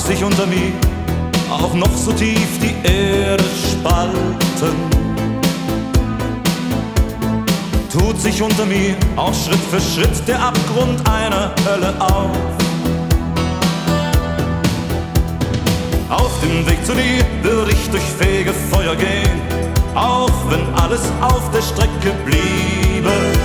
sich unter mir auch noch so tief die Erde spalten, tut sich unter mir auch Schritt für Schritt der Abgrund einer Hölle auf. Auf dem Weg zu dir würde ich durch Fegefeuer gehen, auch wenn alles auf der Strecke bliebe.